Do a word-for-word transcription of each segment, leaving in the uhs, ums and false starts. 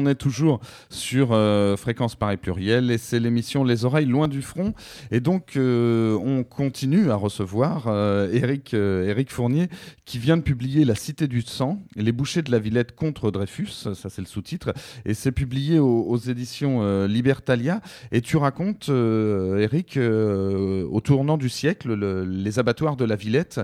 on est toujours sur euh, Fréquence Paris Pluriel et c'est l'émission Les Oreilles Loin du Front. Et donc, euh, on continue à recevoir euh, Éric, euh, Éric Fournier qui vient de publier La Cité du Sang, les bouchers de la Villette contre Dreyfus, ça c'est le sous-titre, et c'est publié aux, aux éditions euh, Libertalia. Et tu racontes, euh, Éric, euh, au tournant du siècle, le, les abattoirs de la Villette,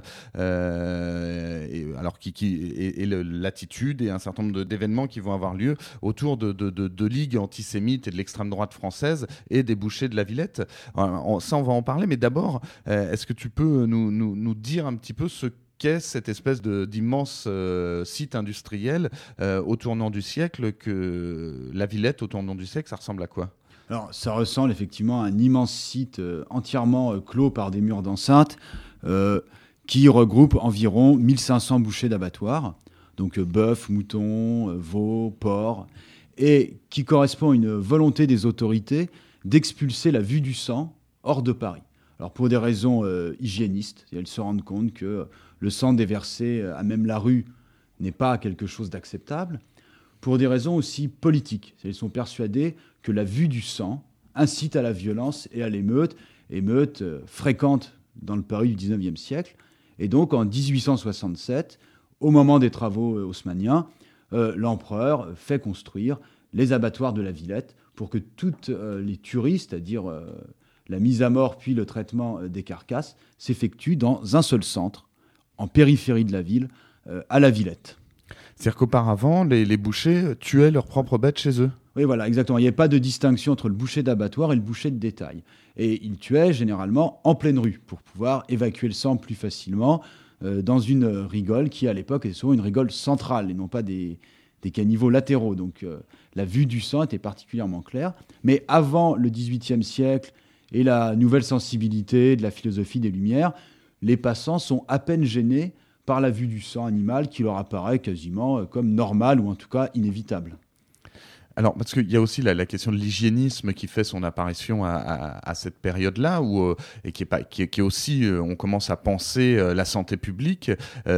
euh, et, alors qui, qui, et, et le, l'attitude et un certain nombre de, d'événements qui vont avoir lieu autour de, de, de, de ligues antisémites et de l'extrême droite française et des bouchers de la Villette. Alors, ça, on va en parler, mais d'abord, euh, est-ce que tu peux nous, nous, nous dire un petit peu ce qu'est cette espèce de, d'immense euh, site industriel euh, au tournant du siècle, que la Villette au tournant du siècle, ça ressemble à quoi ? Alors, ça ressemble effectivement à un immense site euh, entièrement euh, clos par des murs d'enceinte euh, qui regroupe environ mille cinq cents bouchers d'abattoirs, donc euh, bœuf, mouton, euh, veau, porc, et qui correspond à une volonté des autorités d'expulser la vue du sang hors de Paris. Alors pour des raisons euh, hygiénistes, elles se rendent compte que euh, le sang déversé à même la rue n'est pas quelque chose d'acceptable. Pour des raisons aussi politiques, elles sont persuadées que la vue du sang incite à la violence et à l'émeute, émeute euh, fréquente dans le Paris du dix-neuvième siècle. Et donc en dix-huit cent soixante-sept, au moment des travaux euh, haussmanniens, euh, l'empereur fait construire les abattoirs de la Villette pour que toutes euh, les tueries, c'est-à-dire euh, la mise à mort puis le traitement euh, des carcasses, s'effectuent dans un seul centre, en périphérie de la ville, euh, à la Villette. C'est-à-dire qu'auparavant, les, les bouchers tuaient leurs propres bêtes chez eux ? Oui, voilà, exactement. Il n'y avait pas de distinction entre le boucher d'abattoir et le boucher de détail. Et ils tuaient généralement en pleine rue pour pouvoir évacuer le sang plus facilement euh, dans une rigole qui, à l'époque, était souvent une rigole centrale et non pas des, des caniveaux latéraux. Donc euh, la vue du sang était particulièrement claire. Mais avant le dix-huitième siècle et la nouvelle sensibilité de la philosophie des Lumières, les passants sont à peine gênés par la vue du sang animal qui leur apparaît quasiment comme normal ou en tout cas inévitable. Alors, parce qu'il y a aussi la, la question de l'hygiénisme qui fait son apparition à, à, à cette période-là, où, euh, et qui est, pas, qui est, qui est aussi, euh, on commence à penser euh, la santé publique.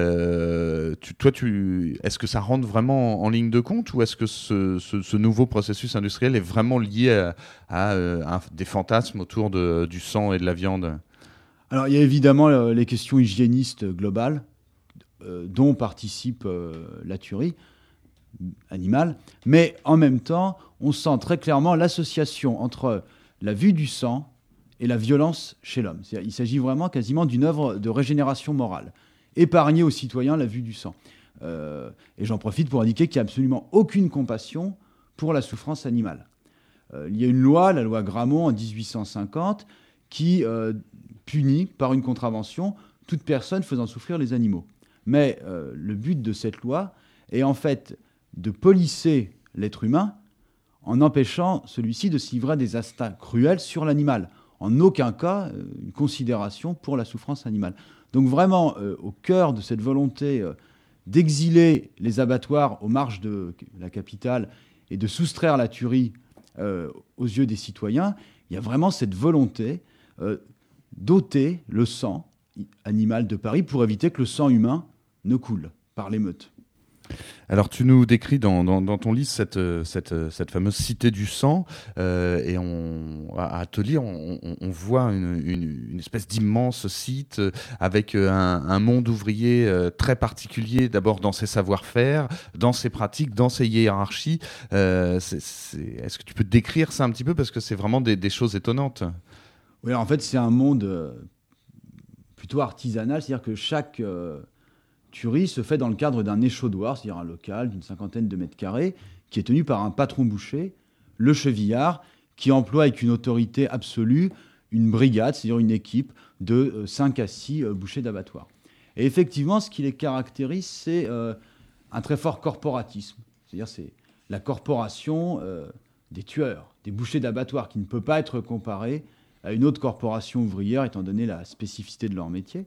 Euh, tu, toi, tu, est-ce que ça rentre vraiment en, en ligne de compte, ou est-ce que ce, ce, ce nouveau processus industriel est vraiment lié à, à, à des fantasmes autour de, du sang et de la viande ? Alors, il y a évidemment euh, les questions hygiénistes globales, euh, dont participe euh, la tuerie animal, mais en même temps, on sent très clairement l'association entre la vue du sang et la violence chez l'homme. C'est-à-dire, il s'agit vraiment quasiment d'une œuvre de régénération morale. Épargner aux citoyens la vue du sang. Euh, et j'en profite pour indiquer qu'il n'y a absolument aucune compassion pour la souffrance animale. Euh, il y a une loi, la loi Grammont en dix-huit cent cinquante, qui euh, punit par une contravention toute personne faisant souffrir les animaux. Mais euh, le but de cette loi est en fait de polisser l'être humain en empêchant celui-ci de se livrer à des instincts cruels sur l'animal. En aucun cas, euh, une considération pour la souffrance animale. Donc vraiment, euh, au cœur de cette volonté euh, d'exiler les abattoirs aux marges de la capitale et de soustraire la tuerie euh, aux yeux des citoyens, il y a vraiment cette volonté euh, d'ôter le sang animal de Paris pour éviter que le sang humain ne coule par l'émeute. Alors, tu nous décris dans, dans, dans ton livre cette, cette, cette fameuse cité du sang, euh, et on, à, à te lire, on, on, on voit une, une, une espèce d'immense site avec un, un monde ouvrier très particulier, d'abord dans ses savoir-faire, dans ses pratiques, dans ses hiérarchies. Euh, c'est, c'est, est-ce que tu peux décrire ça un petit peu, parce que c'est vraiment des, des choses étonnantes ? Oui, alors en fait, c'est un monde euh, plutôt artisanal, c'est-à-dire que chaque... Euh, tuerie se fait dans le cadre d'un échauddoir, c'est-à-dire un local d'une cinquantaine de mètres carrés, qui est tenu par un patron boucher, le chevillard, qui emploie avec une autorité absolue une brigade, c'est-à-dire une équipe de cinq à six bouchers d'abattoir. Et effectivement, ce qui les caractérise, c'est euh, un très fort corporatisme. C'est-à-dire c'est la corporation euh, des tueurs, des bouchers d'abattoir, qui ne peut pas être comparée à une autre corporation ouvrière, étant donné la spécificité de leur métier.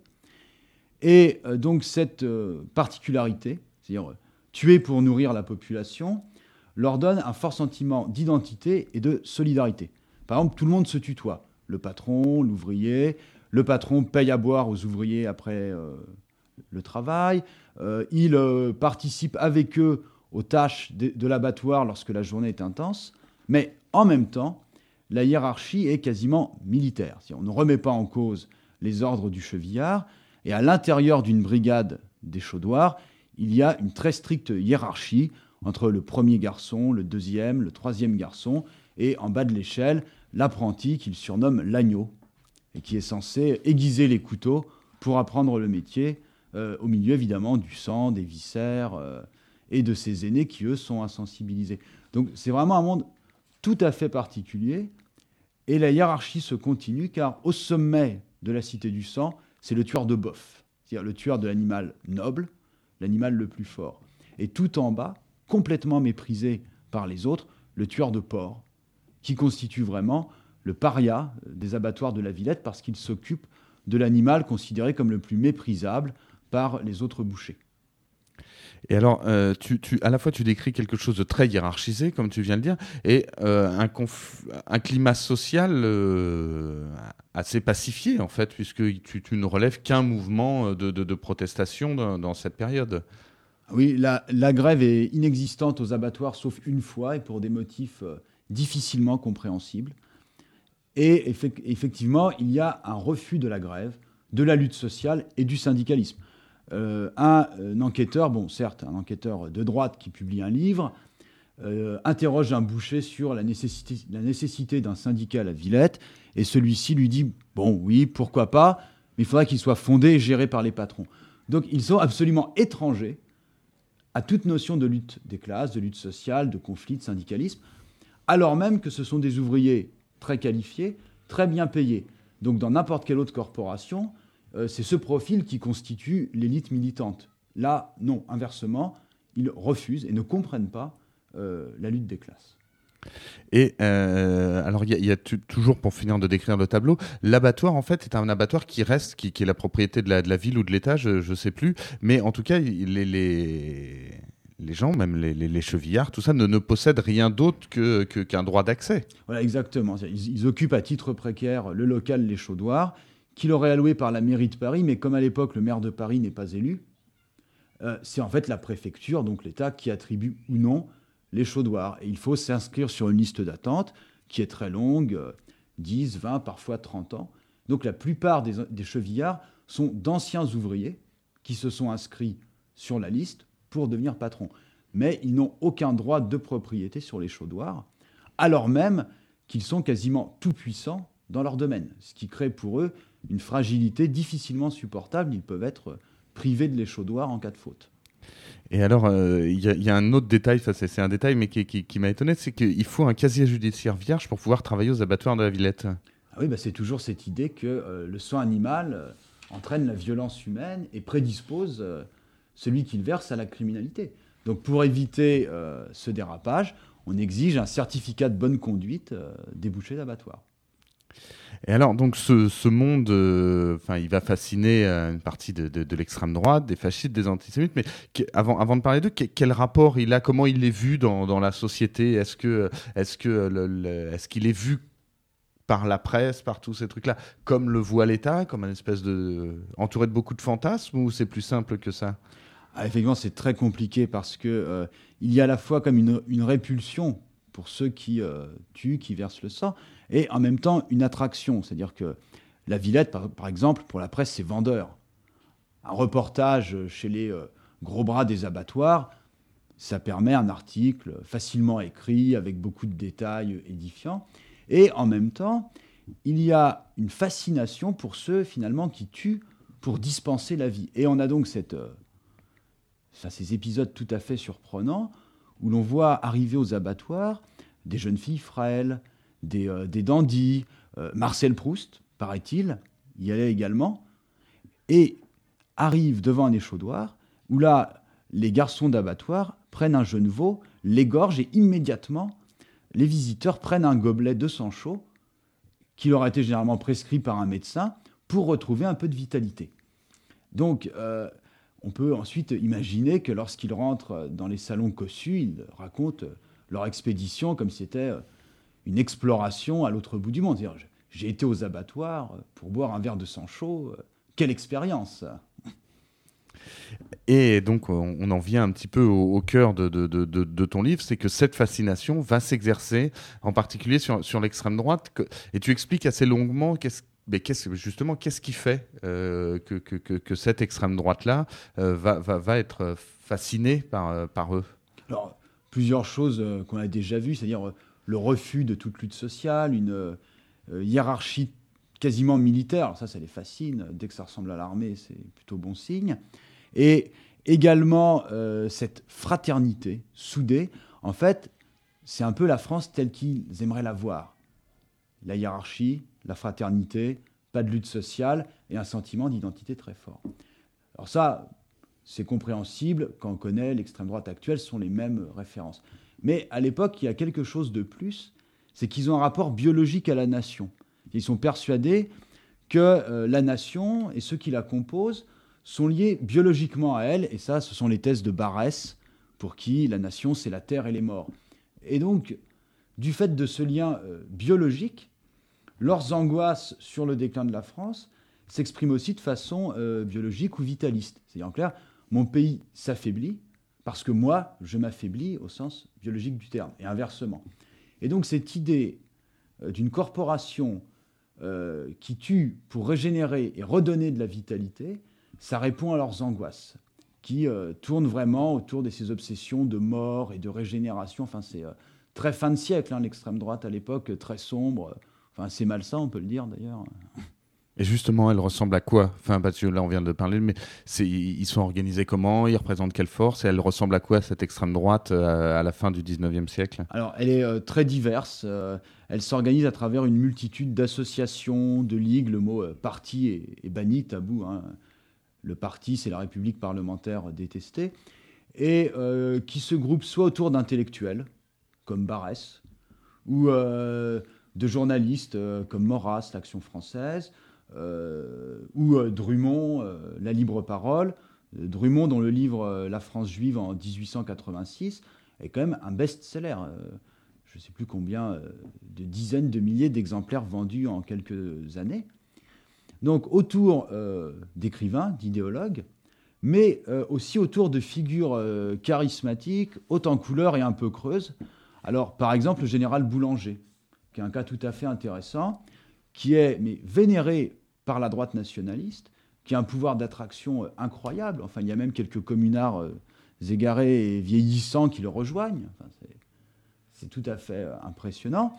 Et euh, donc cette euh, particularité, c'est-à-dire euh, tuer pour nourrir la population, leur donne un fort sentiment d'identité et de solidarité. Par exemple, tout le monde se tutoie. Le patron, l'ouvrier. Le patron paye à boire aux ouvriers après euh, le travail. Euh, il euh, participe avec eux aux tâches de, de l'abattoir lorsque la journée est intense, mais en même temps, la hiérarchie est quasiment militaire. On ne remet pas en cause les ordres du chevillard, et à l'intérieur d'une brigade des chaudoirs, il y a une très stricte hiérarchie entre le premier garçon, le deuxième, le troisième garçon, et en bas de l'échelle, l'apprenti qu'il surnomme l'agneau, et qui est censé aiguiser les couteaux pour apprendre le métier, euh, au milieu évidemment du sang, des viscères, euh, et de ses aînés qui, eux, sont insensibilisés. Donc c'est vraiment un monde tout à fait particulier, et la hiérarchie se continue, car au sommet de la Cité du Sang, c'est le tueur de bœuf, c'est-à-dire le tueur de l'animal noble, l'animal le plus fort. Et tout en bas, complètement méprisé par les autres, le tueur de porc, qui constitue vraiment le paria des abattoirs de la Villette, parce qu'il s'occupe de l'animal considéré comme le plus méprisable par les autres bouchers. Et alors, euh, tu, tu, à la fois, tu décris quelque chose de très hiérarchisé, comme tu viens de dire, et euh, un, conf... un climat social euh, assez pacifié, en fait, puisque tu, tu ne relèves qu'un mouvement de, de, de protestation dans, dans cette période. Oui, la, la grève est inexistante aux abattoirs, sauf une fois, et pour des motifs euh, difficilement compréhensibles. Et effect- effectivement, il y a un refus de la grève, de la lutte sociale et du syndicalisme. Euh, un, un enquêteur, bon certes, un enquêteur de droite qui publie un livre, euh, interroge un boucher sur la nécessité, la nécessité d'un syndicat à la Villette, et celui-ci lui dit « Bon, oui, pourquoi pas, mais il faudra qu'il soit fondé et géré par les patrons. » Donc ils sont absolument étrangers à toute notion de lutte des classes, de lutte sociale, de conflit, de syndicalisme, alors même que ce sont des ouvriers très qualifiés, très bien payés. Donc dans n'importe quelle autre corporation, euh, c'est ce profil qui constitue l'élite militante. Là, non, inversement, ils refusent et ne comprennent pas euh, la lutte des classes. Et euh, alors, il y a, y a tu, toujours, pour finir de décrire le tableau, l'abattoir, en fait, est un abattoir qui reste, qui, qui est la propriété de la, de la ville ou de l'État, je ne sais plus. Mais en tout cas, les, les, les gens, même les, les, les chevillards, tout ça, ne, ne possèdent rien d'autre que, que, qu'un droit d'accès. Voilà, exactement. Ils, ils occupent à titre précaire le local Les Chaudoirs, qui leur est alloué par la mairie de Paris, mais comme à l'époque, le maire de Paris n'est pas élu, euh, c'est en fait la préfecture, donc l'État, qui attribue ou non les chaudoirs. Et il faut s'inscrire sur une liste d'attente qui est très longue, euh, dix, vingt, parfois trente ans. Donc la plupart des, des chevillards sont d'anciens ouvriers qui se sont inscrits sur la liste pour devenir patrons. Mais ils n'ont aucun droit de propriété sur les chaudoirs, alors même qu'ils sont quasiment tout-puissants dans leur domaine, ce qui crée pour eux une fragilité difficilement supportable. Ils peuvent être privés de l'échaudoir en cas de faute. Et alors, il euh, y, y a un autre détail, ça c'est, c'est un détail, mais qui, qui, qui m'a étonné, c'est qu'il faut un casier judiciaire vierge pour pouvoir travailler aux abattoirs de la Villette. Ah oui, bah c'est toujours cette idée que euh, le sang animal euh, entraîne la violence humaine et prédispose euh, celui qui le verse à la criminalité. Donc pour éviter euh, ce dérapage, on exige un certificat de bonne conduite euh, des bouchers d'abattoir. Et alors, donc, ce, ce monde, euh, il va fasciner euh, une partie de, de, de l'extrême droite, des fascistes, des antisémites. Mais que, avant, avant de parler d'eux, que, quel rapport il a, comment il est vu dans, dans la société ? Est-ce que, est-ce que, le, le, est-ce qu'il est vu par la presse, par tous ces trucs-là, comme le voit l'État, comme une espèce de entouré de beaucoup de fantasmes, ou c'est plus simple que ça ? Ah, effectivement, c'est très compliqué parce que euh, il y a à la fois comme une, une répulsion pour ceux qui euh, tuent, qui versent le sang, et en même temps une attraction. C'est-à-dire que la Villette, par, par exemple, pour la presse, c'est vendeur. Un reportage chez les euh, gros bras des abattoirs, ça permet un article facilement écrit, avec beaucoup de détails édifiants. Et en même temps, il y a une fascination pour ceux, finalement, qui tuent pour dispenser la vie. Et on a donc cette, euh, enfin, ces épisodes tout à fait surprenants où l'on voit arriver aux abattoirs des jeunes filles frêles, des, euh, des dandys, euh, Marcel Proust, paraît-il, y allait également, et arrive devant un échaudoir où là, les garçons d'abattoir prennent un jeune veau, l'égorgent et immédiatement, les visiteurs prennent un gobelet de sang chaud qui leur a été généralement prescrit par un médecin pour retrouver un peu de vitalité. Donc, euh, on peut ensuite imaginer que lorsqu'ils rentrent dans les salons cossus, ils racontent leur expédition comme si c'était une exploration à l'autre bout du monde. C'est-à-dire, j'ai été aux abattoirs pour boire un verre de sang chaud. Quelle expérience! Et donc, on, on en vient un petit peu au, au cœur de, de, de, de, de ton livre, c'est que cette fascination va s'exercer, en particulier sur, sur l'extrême droite. Que, et tu expliques assez longuement qu'est-ce, mais qu'est-ce, justement qu'est-ce qui fait euh, que, que, que, que cette extrême droite-là euh, va, va, va être fascinée par, par eux. Alors, plusieurs choses euh, qu'on a déjà vues, c'est-à-dire euh, le refus de toute lutte sociale, une euh, hiérarchie quasiment militaire. Alors ça, ça les fascine. Dès que ça ressemble à l'armée, c'est plutôt bon signe. Et également, euh, cette fraternité soudée, en fait, c'est un peu la France telle qu'ils aimeraient la voir. La hiérarchie, la fraternité, pas de lutte sociale et un sentiment d'identité très fort. Alors ça, c'est compréhensible quand on connaît l'extrême droite actuelle, ce sont les mêmes références. Mais à l'époque, il y a quelque chose de plus, c'est qu'ils ont un rapport biologique à la nation. Ils sont persuadés que euh, la nation et ceux qui la composent sont liés biologiquement à elle, et ça, ce sont les thèses de Barrès, pour qui la nation, c'est la terre et les morts. Et donc, du fait de ce lien euh, biologique, leurs angoisses sur le déclin de la France s'expriment aussi de façon euh, biologique ou vitaliste. C'est-à-dire, en clair, mon pays s'affaiblit parce que moi, je m'affaiblis au sens biologique du terme, et inversement. Et donc, cette idée euh, d'une corporation euh, qui tue pour régénérer et redonner de la vitalité, ça répond à leurs angoisses, qui euh, tournent vraiment autour de ces obsessions de mort et de régénération. Enfin, c'est euh, très fin de siècle, hein, l'extrême droite à l'époque, très sombre. Enfin, c'est malsain, on peut le dire d'ailleurs. Et justement, elle ressemble à quoi ? Enfin, parce que là, on vient de parler, mais c'est, ils sont organisés comment ? Ils représentent quelle force ? Et elle ressemble à quoi, cette extrême droite, euh, à la fin du dix-neuvième siècle ? Alors, elle est euh, très diverse. Euh, elle s'organise à travers une multitude d'associations, de ligues. Le mot euh, parti est, est banni, tabou, hein. Le parti, c'est la République parlementaire détestée, et euh, qui se groupe soit autour d'intellectuels, comme Barrès, ou euh, de journalistes, euh, comme Maurras, l'Action française, euh, ou euh, Drummond, euh, la libre parole. Euh, Drummond, dont le livre euh, La France juive en dix-huit cent quatre-vingt-six est quand même un best-seller. Euh, je ne sais plus combien euh, de dizaines de milliers d'exemplaires vendus en quelques années. Donc autour euh, d'écrivains, d'idéologues, mais euh, aussi autour de figures euh, charismatiques, hautes en couleur et un peu creuses. Alors, par exemple, le général Boulanger, qui est un cas tout à fait intéressant, qui est mais, vénéré par la droite nationaliste, qui a un pouvoir d'attraction euh, incroyable. Enfin, il y a même quelques communards euh, égarés et vieillissants qui le rejoignent. Enfin, c'est, c'est tout à fait euh, impressionnant.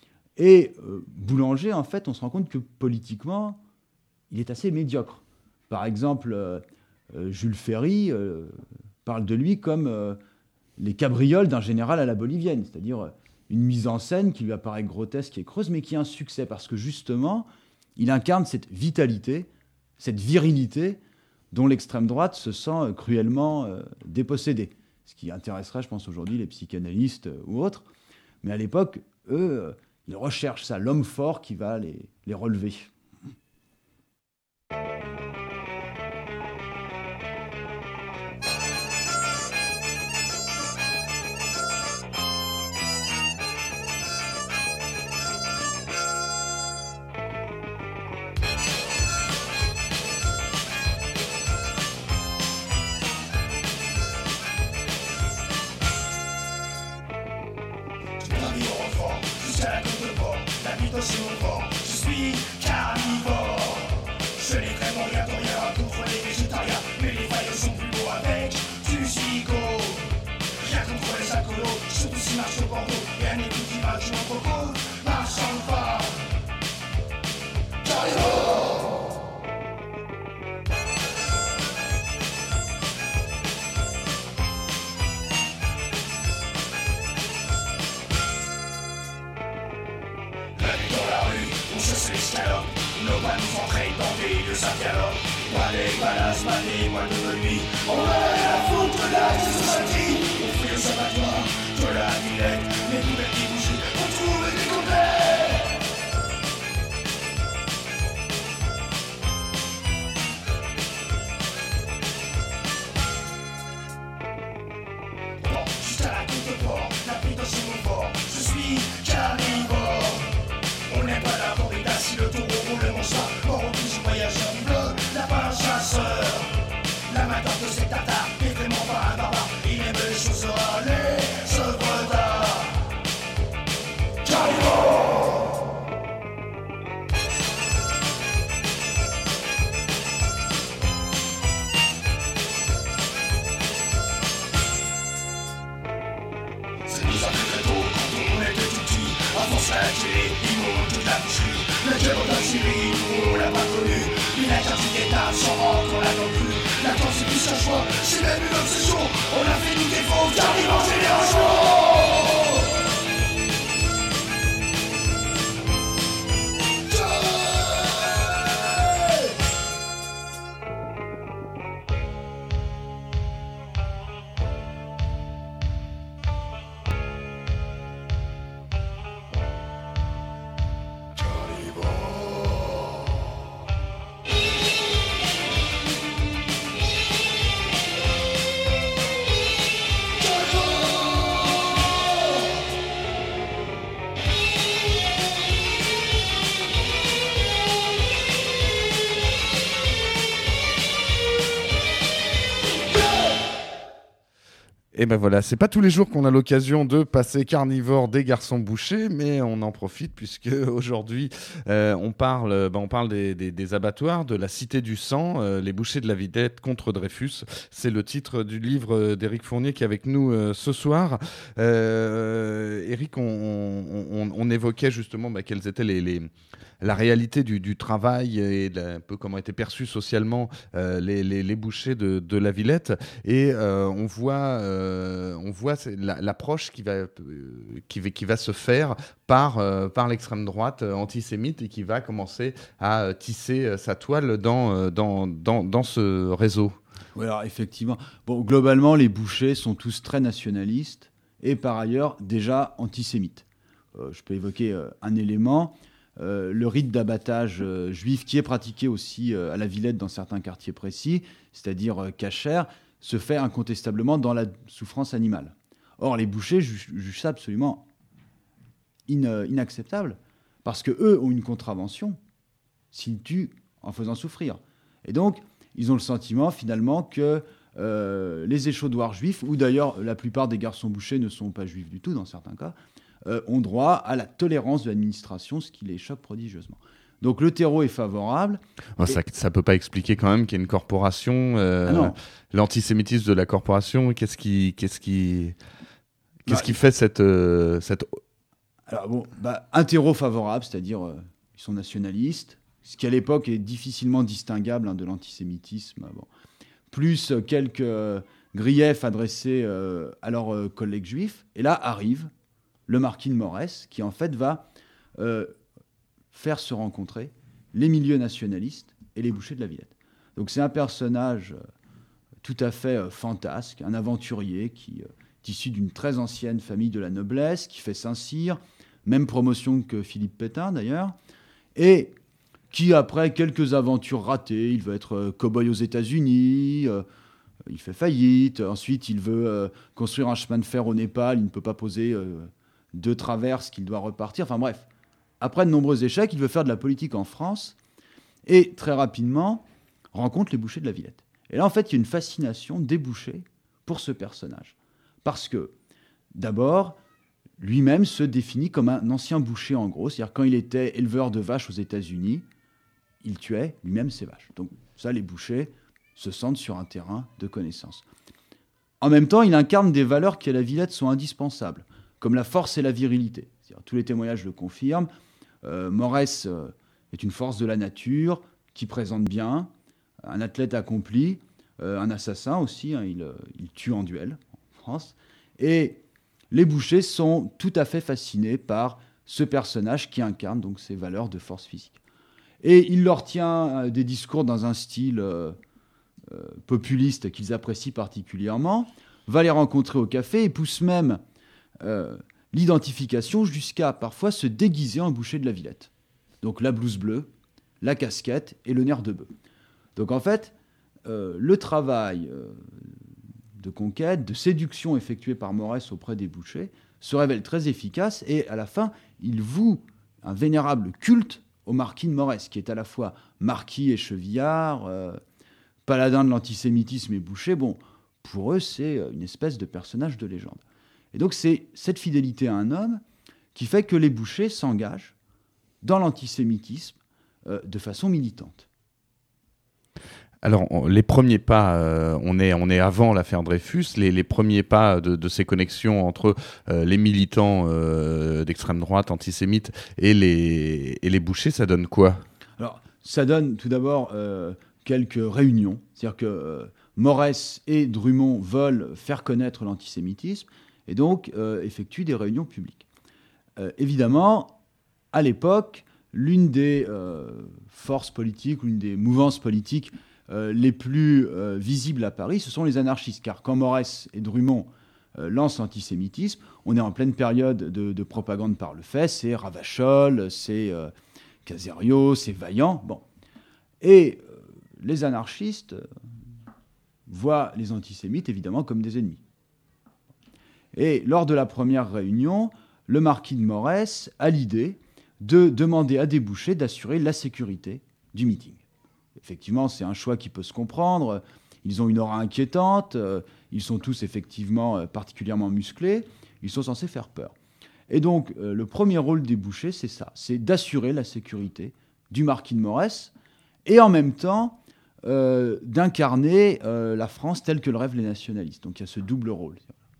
Et euh, Boulanger, en fait, on se rend compte que politiquement, il est assez médiocre. Par exemple, euh, euh, Jules Ferry euh, parle de lui comme euh, les cabrioles d'un général à la bolivienne, c'est-à-dire euh, une mise en scène qui lui apparaît grotesque et creuse, mais qui a un succès, parce que justement, il incarne cette vitalité, cette virilité dont l'extrême droite se sent euh, cruellement euh, dépossédée. Ce qui intéresserait, je pense, aujourd'hui les psychanalystes euh, ou autres. Mais à l'époque, eux, euh, ils recherchent ça, l'homme fort qui va les, les relever. La main dans Saint-Gilles, immonde toute la boucherie. Le diable d'Algérie, nous on l'a pas connu. Il a quinze étapes, sans rang qu'on l'a non plus. La temps c'est plus qu'un choix, c'est même une obsession. On a fait nous des faux, car il en génération. Et ben voilà, c'est pas tous les jours qu'on a l'occasion de passer carnivore des garçons bouchers, mais on en profite puisque aujourd'hui euh, on parle, ben on parle des, des, des abattoirs, de la Cité du Sang, euh, les bouchers de la Villette contre Dreyfus. C'est le titre du livre d'Éric Fournier qui est avec nous euh, ce soir. Euh, Éric, on, on, on évoquait justement ben, quelles étaient les, les la réalité du, du travail et de, un peu comment étaient perçus socialement euh, les, les, les bouchers de, de la Villette. Et euh, on voit, euh, on voit la, l'approche qui va, euh, qui, va, qui va se faire par, euh, par l'extrême droite euh, antisémite et qui va commencer à euh, tisser euh, sa toile dans, euh, dans, dans, dans ce réseau. Oui, alors effectivement. Bon, globalement, les bouchers sont tous très nationalistes et par ailleurs déjà antisémites. Euh, je peux évoquer euh, un élément. Euh, le rite d'abattage euh, juif qui est pratiqué aussi euh, à la Villette dans certains quartiers précis, c'est-à-dire euh, kasher, se fait incontestablement dans la souffrance animale. Or, les bouchers jugent, jugent ça absolument in, euh, inacceptable, parce qu'eux ont une contravention s'ils tuent en faisant souffrir. Et donc, ils ont le sentiment finalement que euh, les échaudoirs juifs, ou d'ailleurs la plupart des garçons bouchers ne sont pas juifs du tout dans certains cas, Euh, ont droit à la tolérance de l'administration, ce qui les choque prodigieusement. Donc le terreau est favorable. Oh, et... Ça ne peut pas expliquer quand même qu'il y a une corporation, euh, ah non. l'antisémitisme de la corporation, qu'est-ce qui, qu'est-ce qui, qu'est-ce bah, qui fait cette... Euh, cette... Alors bon, bah, un terreau favorable, c'est-à-dire euh, ils sont nationalistes, ce qui à l'époque est difficilement distinguable hein, de l'antisémitisme. Bon. Plus euh, quelques euh, griefs adressés euh, à leurs euh, collègues juifs. Et là arrive le marquis de Morès, qui en fait va euh, faire se rencontrer les milieux nationalistes et les bouchers de la Villette. Donc c'est un personnage euh, tout à fait euh, fantasque, un aventurier qui euh, est issu d'une très ancienne famille de la noblesse, qui fait Saint-Cyr, même promotion que Philippe Pétain d'ailleurs, et qui après quelques aventures ratées, il veut être euh, cow-boy aux États-Unis, euh, il fait faillite, ensuite il veut euh, construire un chemin de fer au Népal, il ne peut pas poser... Euh, de traverse qu'il doit repartir. Enfin bref, après de nombreux échecs, il veut faire de la politique en France et très rapidement rencontre les bouchers de la Villette. Et là, en fait, il y a une fascination des bouchers pour ce personnage. Parce que, d'abord, lui-même se définit comme un ancien boucher en gros. C'est-à-dire quand il était éleveur de vaches aux États-Unis, il tuait lui-même ses vaches. Donc ça, les bouchers se sentent sur un terrain de connaissance. En même temps, il incarne des valeurs qui à la Villette sont indispensables, comme la force et la virilité. C'est-à-dire, tous les témoignages le confirment. Euh, Morès euh, est une force de la nature qui présente bien, un athlète accompli, euh, un assassin aussi, hein, il, euh, il tue en duel en France. Et les bouchers sont tout à fait fascinés par ce personnage qui incarne donc ces valeurs de force physique. Et il leur tient euh, des discours dans un style euh, euh, populiste qu'ils apprécient particulièrement, va les rencontrer au café et pousse même Euh, l'identification jusqu'à parfois se déguiser en boucher de la Villette. Donc la blouse bleue, la casquette et le nerf de bœuf. Donc en fait, euh, le travail euh, de conquête, de séduction effectué par Morès auprès des bouchers se révèle très efficace et à la fin, il voue un vénérable culte au marquis de Morès, qui est à la fois marquis et chevillard, euh, paladin de l'antisémitisme et boucher. Bon, pour eux, c'est une espèce de personnage de légende. Et donc c'est cette fidélité à un homme qui fait que les bouchers s'engagent dans l'antisémitisme euh, de façon militante. Alors, on, les premiers pas, euh, on, est, on est avant l'affaire Dreyfus, les, les premiers pas de, de ces connexions entre euh, les militants euh, d'extrême droite, antisémites, et les, et les bouchers, ça donne quoi ? Alors, ça donne tout d'abord euh, quelques réunions. C'est-à-dire que euh, Morès et Drummond veulent faire connaître l'antisémitisme et donc euh, effectuent des réunions publiques. Euh, évidemment, à l'époque, l'une des euh, forces politiques, l'une des mouvances politiques euh, les plus euh, visibles à Paris, ce sont les anarchistes. Car quand Morès et Drummond euh, lancent l'antisémitisme, on est en pleine période de, de propagande par le fait. C'est Ravachol, c'est euh, Caserio, c'est Vaillant. Bon. Et euh, les anarchistes euh, voient les antisémites, évidemment, comme des ennemis. Et lors de la première réunion, le marquis de Morès a l'idée de demander à des bouchers d'assurer la sécurité du meeting. Effectivement, c'est un choix qui peut se comprendre. Ils ont une aura inquiétante. Euh, ils sont tous effectivement euh, particulièrement musclés. Ils sont censés faire peur. Et donc, euh, le premier rôle des bouchers, c'est ça. C'est d'assurer la sécurité du marquis de Morès et en même temps euh, d'incarner euh, la France telle que le rêvent les nationalistes. Donc, il y a ce double rôle.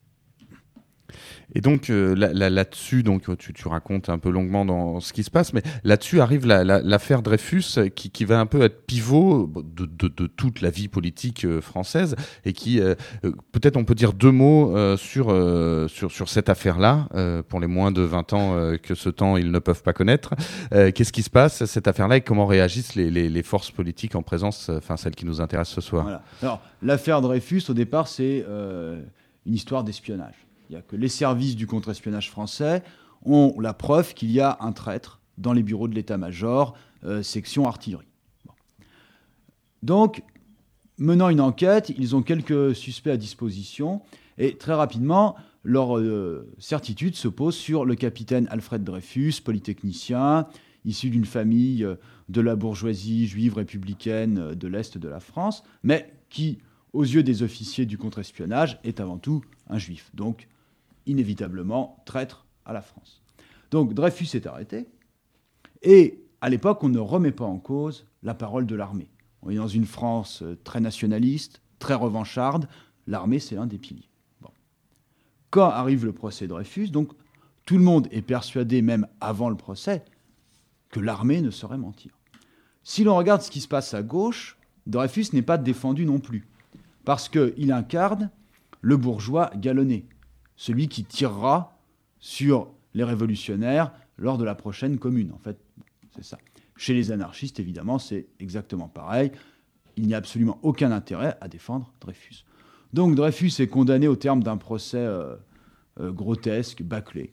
Et donc euh, là, là, là-dessus, donc tu, tu racontes un peu longuement dans ce qui se passe, mais là-dessus arrive la, la, l'affaire Dreyfus qui, qui va un peu être pivot de, de, de toute la vie politique euh, française et qui, euh, peut-être on peut dire deux mots euh, sur, euh, sur, sur cette affaire-là, euh, pour les moins de vingt ans euh, que ce temps ils ne peuvent pas connaître. Euh, qu'est-ce qui se passe, cette affaire-là, et comment réagissent les, les, les forces politiques en présence, enfin celles qui nous intéressent ce soir ? Voilà. Alors, l'affaire Dreyfus, au départ, c'est euh, une histoire d'espionnage. Il n'y a que les services du contre-espionnage français ont la preuve qu'il y a un traître dans les bureaux de l'état-major, euh, section artillerie. Bon. Donc, menant une enquête, ils ont quelques suspects à disposition et très rapidement, leur euh, certitude se pose sur le capitaine Alfred Dreyfus, polytechnicien, issu d'une famille euh, de la bourgeoisie juive républicaine euh, de l'Est de la France, mais qui, aux yeux des officiers du contre-espionnage, est avant tout un juif. Donc, inévitablement traître à la France. Donc Dreyfus est arrêté, et à l'époque, on ne remet pas en cause la parole de l'armée. On est dans une France très nationaliste, très revancharde, l'armée, c'est l'un des piliers. Bon. Quand arrive le procès Dreyfus, donc tout le monde est persuadé, même avant le procès, que l'armée ne saurait mentir. Si l'on regarde ce qui se passe à gauche, Dreyfus n'est pas défendu non plus, parce qu'il incarne le bourgeois galonné, celui qui tirera sur les révolutionnaires lors de la prochaine commune. En fait, c'est ça. Chez les anarchistes, évidemment, c'est exactement pareil. Il n'y a absolument aucun intérêt à défendre Dreyfus. Donc Dreyfus est condamné au terme d'un procès euh, euh, grotesque, bâclé.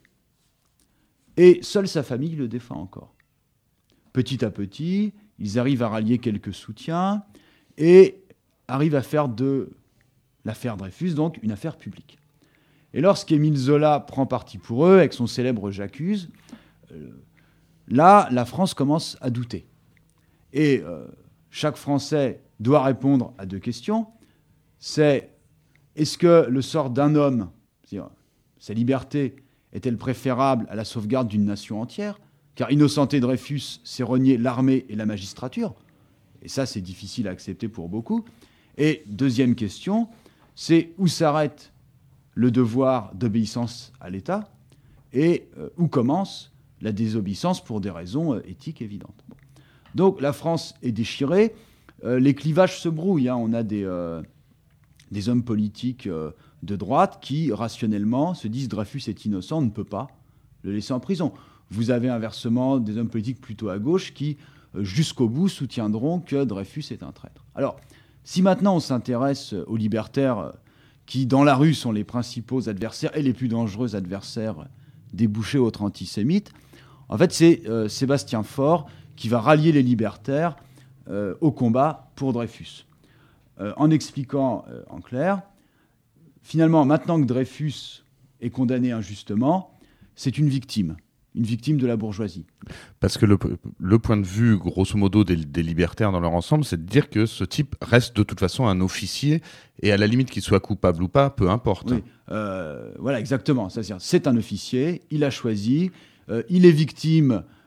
Et seule sa famille le défend encore. Petit à petit, ils arrivent à rallier quelques soutiens et arrivent à faire de l'affaire Dreyfus, donc, une affaire publique. Et lorsqu'Émile Zola prend parti pour eux, avec son célèbre J'accuse, euh, là, la France commence à douter. Et euh, chaque Français doit répondre à deux questions. C'est, est-ce que le sort d'un homme, c'est-à-dire sa liberté, est-elle préférable à la sauvegarde d'une nation entière ? Car innocenter Dreyfus, c'est renier l'armée et la magistrature. Et ça, c'est difficile à accepter pour beaucoup. Et deuxième question, c'est où s'arrête le devoir d'obéissance à l'État et euh, où commence la désobéissance pour des raisons euh, éthiques évidentes. Bon. Donc la France est déchirée, euh, les clivages se brouillent. Hein. On a des, euh, des hommes politiques euh, de droite qui, rationnellement, se disent Dreyfus est innocent, on ne peut pas le laisser en prison. Vous avez inversement des hommes politiques plutôt à gauche qui, euh, jusqu'au bout, soutiendront que Dreyfus est un traître. Alors, si maintenant on s'intéresse aux libertaires qui, dans la rue, sont les principaux adversaires et les plus dangereux adversaires des bouchers autres antisémites, en fait, c'est euh, Sébastien Faure qui va rallier les libertaires euh, au combat pour Dreyfus. Euh, en expliquant euh, en clair, finalement, maintenant que Dreyfus est condamné injustement, c'est une victime. Une victime de la bourgeoisie. Parce que le, le point de vue, grosso modo, des, des libertaires dans leur ensemble, c'est de dire que ce type reste de toute façon un officier, et à la limite qu'il soit coupable ou pas, peu importe. Oui, euh, voilà, exactement. C'est-à-dire, c'est un officier, il a choisi, euh, il est victime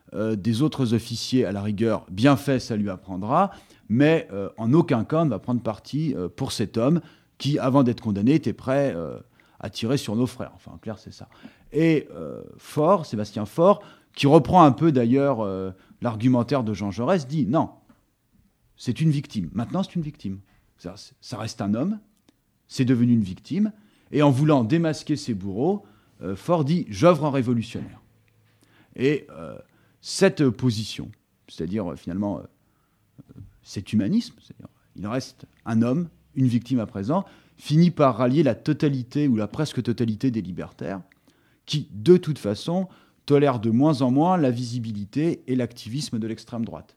euh, des autres officiers, à la rigueur, bien fait, ça lui apprendra, mais euh, en aucun cas ne va prendre parti euh, pour cet homme qui, avant d'être condamné, était prêt euh, à tirer sur nos frères. Enfin, en clair, c'est ça. Et euh, Faure, Sébastien Faure, qui reprend un peu d'ailleurs euh, l'argumentaire de Jean Jaurès, dit non, c'est une victime. Maintenant, c'est une victime. Ça, ça reste un homme, c'est devenu une victime, et en voulant démasquer ses bourreaux, euh, Faure dit « j'œuvre en révolutionnaire ». Et euh, cette position, c'est-à-dire euh, finalement euh, cet humanisme, c'est-à-dire il reste un homme, une victime à présent, finit par rallier la totalité ou la presque totalité des libertaires, qui, de toute façon, tolèrent de moins en moins la visibilité et l'activisme de l'extrême droite.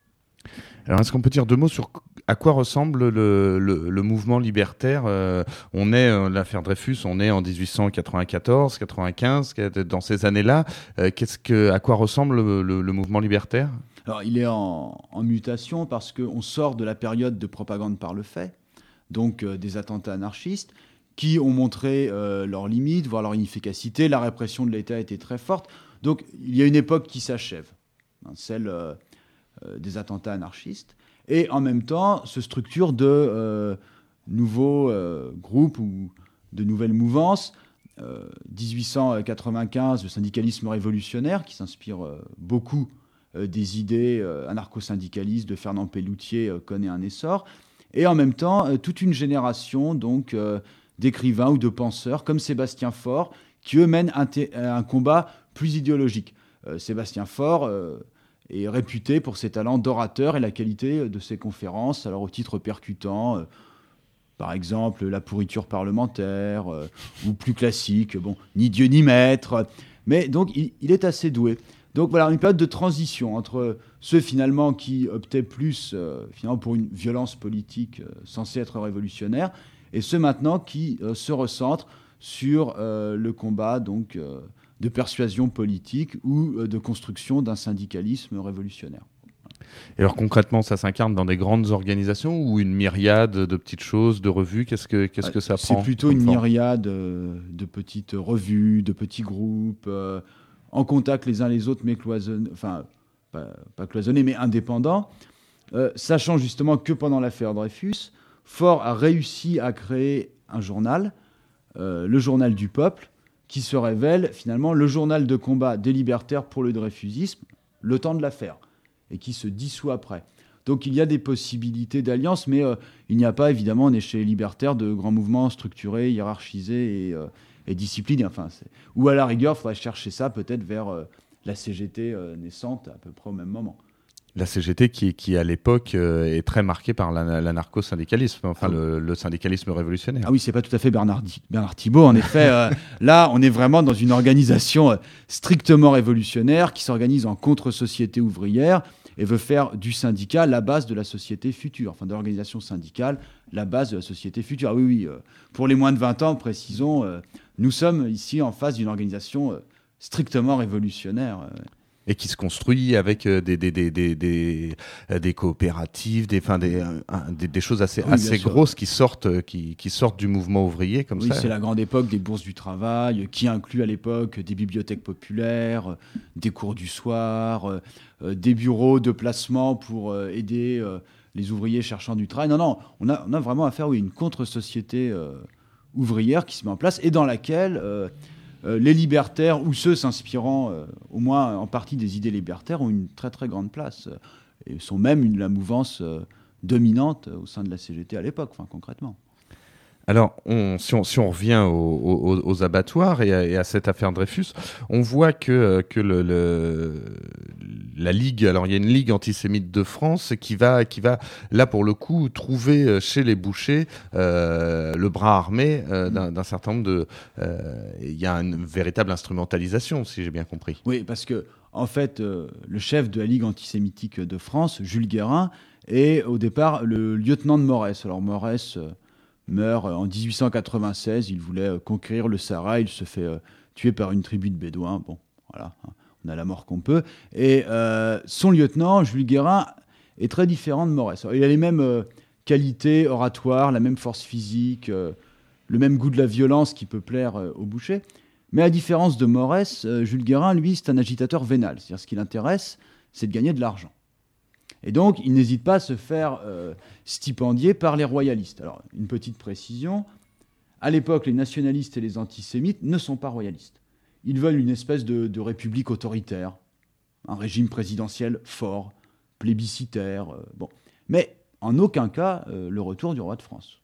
Alors, est-ce qu'on peut dire deux mots sur à quoi ressemble le, le, le mouvement libertaire ? euh, On est, euh, l'affaire Dreyfus, on est en dix-huit cent quatre-vingt-quatorze, quatre-vingt-quinze, dans ces années-là. Euh, qu'est-ce que, à quoi ressemble le, le, le mouvement libertaire ? Alors, il est en, en mutation parce qu'on sort de la période de propagande par le fait, donc euh, des attentats anarchistes, qui ont montré euh, leurs limites, voire leur inefficacité. La répression de l'État était très forte. Donc, il y a une époque qui s'achève, hein, celle euh, euh, des attentats anarchistes. Et en même temps, se structurent de euh, nouveaux euh, groupes ou de nouvelles mouvances. Euh, dix-huit cent quatre-vingt-quinze, le syndicalisme révolutionnaire, qui s'inspire euh, beaucoup euh, des idées euh, anarcho-syndicalistes de Fernand Pelloutier, euh, connaît un essor. Et en même temps, euh, toute une génération donc, euh, d'écrivains ou de penseurs, comme Sébastien Faure, qui eux mènent un, t- un combat plus idéologique. Euh, Sébastien Faure euh, est réputé pour ses talents d'orateur et la qualité de ses conférences, alors au titre percutant, euh, par exemple la pourriture parlementaire, euh, ou plus classique, bon, ni Dieu ni maître. Mais donc, il, il est assez doué. Donc voilà, une période de transition entre ceux finalement qui optaient plus euh, finalement pour une violence politique euh, censée être révolutionnaire, et ceux maintenant qui euh, se recentrent sur euh, le combat donc, euh, de persuasion politique ou euh, de construction d'un syndicalisme révolutionnaire. Et alors concrètement, ça s'incarne dans des grandes organisations ou une myriade de petites choses, de revues ? Qu'est-ce que, qu'est-ce que ça prend ? C'est plutôt une myriade euh, de petites revues, de petits groupes, euh, en contact les uns les autres, mais cloisonnés, enfin, pas, pas cloisonnés, mais indépendants, euh, sachant justement que pendant l'affaire Dreyfus, Faure a réussi à créer un journal, euh, le Journal du Peuple, qui se révèle finalement le journal de combat des libertaires pour le dreyfusisme, le temps de l'affaire, et qui se dissout après. Donc il y a des possibilités d'alliance, mais euh, il n'y a pas évidemment, on est chez les libertaires, de grands mouvements structurés, hiérarchisés et, euh, et disciplinés. Enfin, c'est... Ou à la rigueur, il faudrait chercher ça peut-être vers euh, la C G T euh, naissante à peu près au même moment. La C G T qui, qui à l'époque, euh, est très marquée par la, l'anarcho-syndicalisme, enfin ah, le, le syndicalisme révolutionnaire. Ah oui, c'est pas tout à fait Bernard, Bernard Thibault. En effet, euh, là, on est vraiment dans une organisation euh, strictement révolutionnaire qui s'organise en contre-société ouvrière et veut faire du syndicat la base de la société future, enfin de l'organisation syndicale la base de la société future. Ah oui, oui. Euh, pour les moins de vingt ans, précisons, euh, nous sommes ici en face d'une organisation euh, strictement révolutionnaire. Euh. Et qui se construit avec des, des, des, des, des, des coopératives, des, enfin des, des, des choses assez, oui, assez grosses qui sortent, qui, qui sortent du mouvement ouvrier comme oui, ça. Oui, c'est la grande époque des bourses du travail, qui inclut à l'époque des bibliothèques populaires, des cours du soir, euh, des bureaux de placement pour euh, aider euh, les ouvriers cherchant du travail. Non, non, on a, on a vraiment affaire à oui, une contre-société euh, ouvrière qui se met en place et dans laquelle... Euh, Euh, les libertaires, ou ceux s'inspirant euh, au moins en partie des idées libertaires, ont une très très grande place euh, et sont même une, la mouvance euh, dominante au sein de la C G T à l'époque, enfin, concrètement. Alors, on, si, on, si on revient aux, aux, aux abattoirs et à, et à cette affaire Dreyfus, on voit que, que le, le, la Ligue, alors il y a une Ligue antisémite de France qui va, qui va là pour le coup, trouver chez les bouchers euh, le bras armé euh, d'un, d'un certain nombre de... Euh, il y a une véritable instrumentalisation, si j'ai bien compris. Oui, parce que, en fait, euh, le chef de la Ligue antisémitique de France, Jules Guérin, est au départ le lieutenant de Morès. Alors Morès... Euh, meurt en dix-huit cent quatre-vingt-seize, il voulait euh, conquérir le Sahara, il se fait euh, tuer par une tribu de Bédouins, bon, voilà, hein, on a la mort qu'on peut, et euh, son lieutenant, Jules Guérin, est très différent de Morès. Alors, il a les mêmes euh, qualités oratoires, la même force physique, euh, le même goût de la violence qui peut plaire euh, aux bouchers, Mais à différence de Morès, euh, Jules Guérin, lui, c'est un agitateur vénal. C'est-à-dire ce qui l'intéresse, c'est de gagner de l'argent. Et donc, il n'hésite pas à se faire euh, stipendier par les royalistes. Alors, une petite précision, à l'époque, les nationalistes et les antisémites ne sont pas royalistes. Ils veulent une espèce de, de république autoritaire, un régime présidentiel fort, plébiscitaire, euh, bon. Mais en aucun cas euh, le retour du roi de France.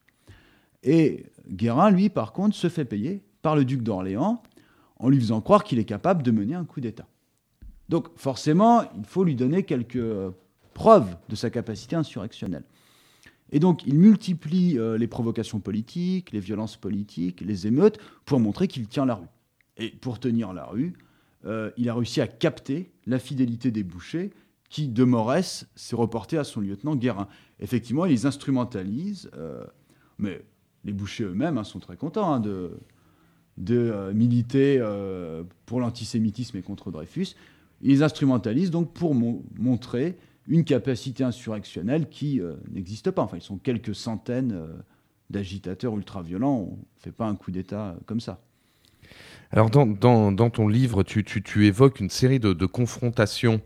Et Guérin, lui, par contre, se fait payer par le duc d'Orléans en lui faisant croire qu'il est capable de mener un coup d'État. Donc, forcément, il faut lui donner quelques euh, preuves de sa capacité insurrectionnelle. Et donc, il multiplie euh, les provocations politiques, les violences politiques, les émeutes, pour montrer qu'il tient la rue. Et pour tenir la rue, euh, il a réussi à capter la fidélité des bouchers, qui, de Morès, s'est reporté à son lieutenant Guérin. Effectivement, il les instrumentalise, euh, mais les bouchers eux-mêmes hein, sont très contents hein, de, de euh, militer euh, pour l'antisémitisme et contre Dreyfus. Ils les instrumentalisent donc pour mo- montrer une capacité insurrectionnelle qui euh, n'existe pas. Enfin, ils sont quelques centaines euh, d'agitateurs ultra-violents. On ne fait pas un coup d'État comme ça. Alors, dans, dans, dans ton livre, tu, tu, tu évoques une série de, de confrontations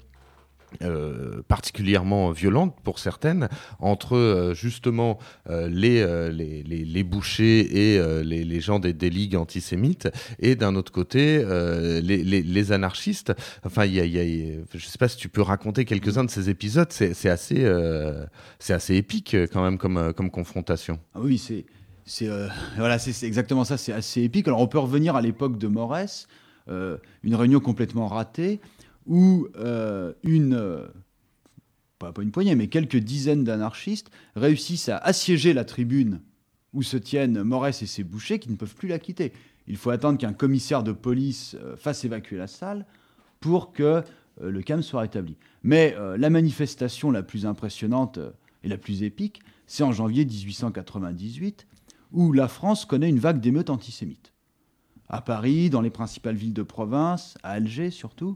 Euh, particulièrement violente pour certaines entre euh, justement euh, les, euh, les, les, les bouchers et euh, les, les gens des, des ligues antisémites et d'un autre côté euh, les, les, les anarchistes. Enfin, il y a, y a, je sais pas si tu peux raconter quelques-uns de ces épisodes. C'est, c'est assez, euh, c'est assez épique quand même comme, comme confrontation. Ah oui, c'est, c'est euh, voilà, c'est, c'est exactement ça. C'est assez épique. Alors on peut revenir à l'époque de Morès, euh, une réunion complètement ratée, où euh, une, euh, pas, pas une poignée, mais quelques dizaines d'anarchistes réussissent à assiéger la tribune où se tiennent Morès et ses bouchers qui ne peuvent plus la quitter. Il faut attendre qu'un commissaire de police euh, fasse évacuer la salle pour que euh, le calme soit rétabli. Mais euh, la manifestation la plus impressionnante euh, et la plus épique, c'est en janvier dix-huit cent quatre-vingt-dix-huit, où la France connaît une vague d'émeutes antisémites. À Paris, dans les principales villes de province, à Alger surtout.